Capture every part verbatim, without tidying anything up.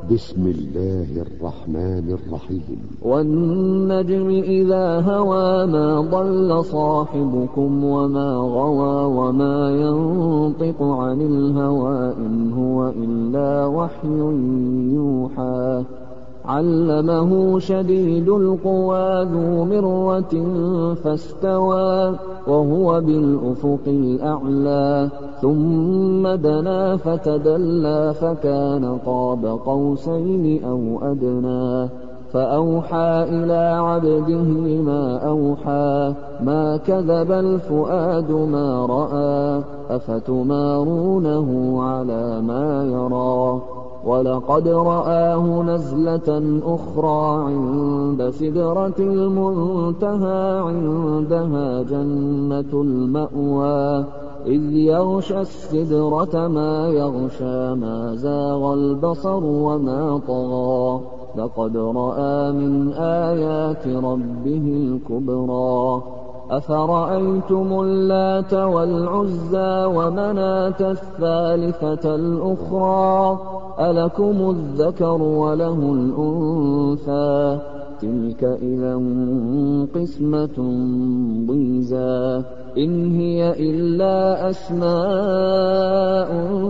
بسم الله الرحمن الرحيم. والنجم إذا هوى ما ضل صاحبكم وما غوى وما ينطق عن الهوى إن هو إلا وحي يوحى علمه شديد القوى ذو مرة فاستوى وهو بالأفق الأعلى ثم دنا فتدلى فكان قاب قوسين أو أدنى فأوحى إلى عبده ما أوحى ما كذب الفؤاد ما رأى أفتمارونه على ما يرى ولقد رآه نزلة أخرى عند سدرة المنتهى عندها جنة المأوى إذ يغشى السدرة ما يغشى ما زاغ البصر وما طغى لقد رأى من آيات ربه الكبرى أفرأيتم اللات والعزى ومناة الثالثة الأخرى ألكم الذكر وله الأنثى تلك إذا قسمة ضيزى إن هي إلا أسماء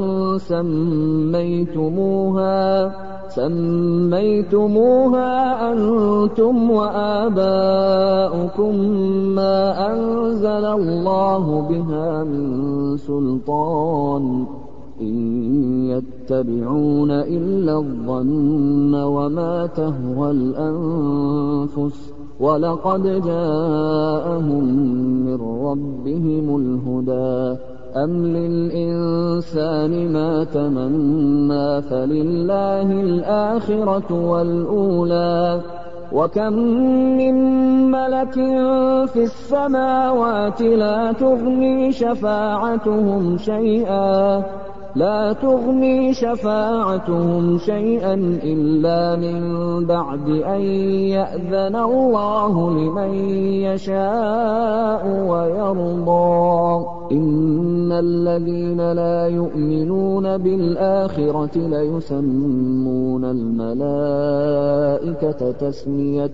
سميتموها سميتموها أنتم وآباؤكم ما أنزل الله بها من سلطان إن يتبعون إلا الظن وما تهوى الأنفس ولقد جاءهم من ربهم الهدى أم للإنسان ما تمنى فلله الآخرة والأولى وكم من ملك في السماوات لا تغني شفاعتهم شيئا لا تغني شفاعتهم شيئا إلا من بعد أن يأذن الله لمن يشاء ويرضى إن الذين لا يؤمنون بالآخرة ليسمون الملائكة تسمية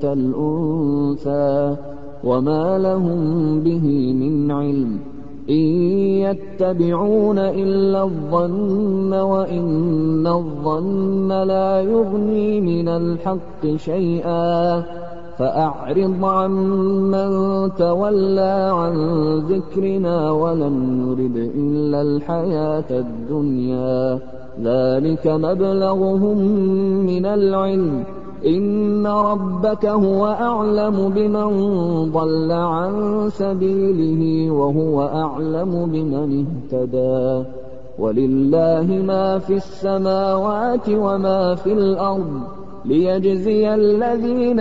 الأنثى وما لهم به من علم إن يتبعون إلا الظن وإن الظن لا يغني من الحق شيئا فأعرض عمن تولى عن ذكرنا ولم يرد إلا الحياة الدنيا ذلك مبلغهم من العلم إن ربك هو أعلم بمن ضل عن سبيله وهو أعلم بمن اهتدى ولله ما في السماوات وما في الأرض ليجزي الذين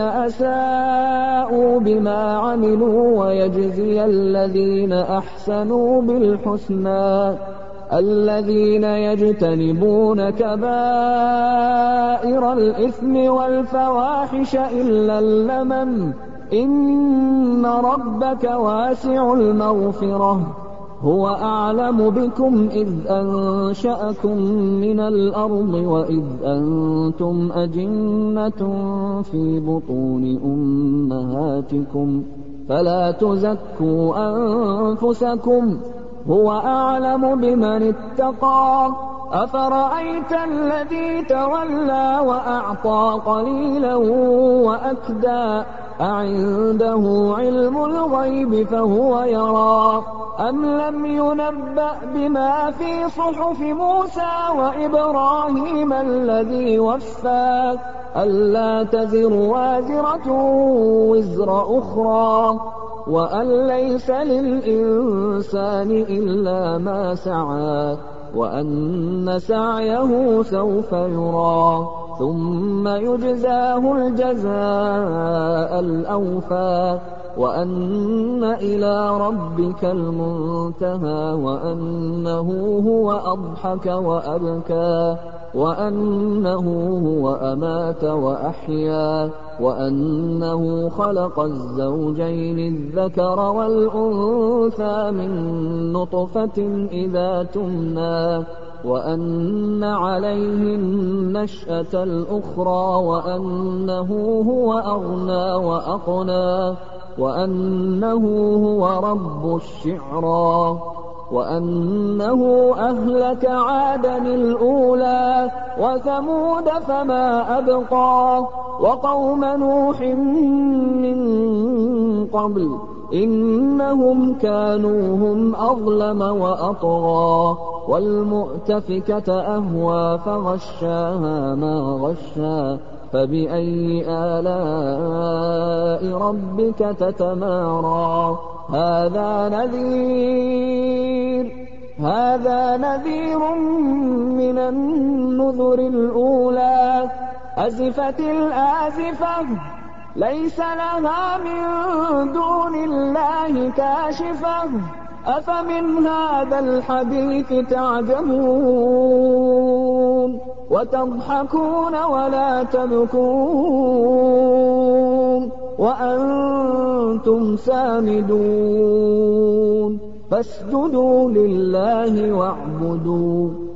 أساءوا بما عملوا ويجزي الذين أحسنوا بالحسنى الذين يجتنبون كبائر الإثم والفواحش إلا اللمم إن ربك واسع المغفرة هو أعلم بكم إذ أنشأكم من الأرض وإذ أنتم أجنة في بطون أمهاتكم فلا تزكوا أنفسكم هو أعلم بمن اتقى أفرأيت الذي تولى وأعطى قليلا وأكدى أعنده علم الغيب فهو يرى أم لم ينبأ بما في صحف موسى وإبراهيم الذي وفى ألا تزر وازرة وزر أخرى وأن ليس للإنسان إلا ما سعى وأن سعيه سوف يرى ثم يجزاه الجزاء الأوفى وأن إلى ربك المنتهى وأنه هو أضحك وأبكى وأنه هو أمات وأحيا وأنه خلق الزوجين الذكر والأنثى من نطفة إذا تمنى وأن عليه النشأة الأخرى وأنه هو أغنى وأقنى وأنه هو رب الشعرى وأنه أهلك عادا الأولى وثمود فما أبقى وقوم نوح من قبل إنهم كانوا هم أظلم وأطغى والمؤتفكة أهوى فغشاها ما غشا فبأي آلاء ربك تتمارى هذا نذير هذا نذير من النذر الأولى أزفت الآزفة ليس لها من دون الله كاشفة أفمن هذا الحديث تعجبون وتضحكون ولا تبكون وأنتم سامدون فاسجدوا لله واعبدوا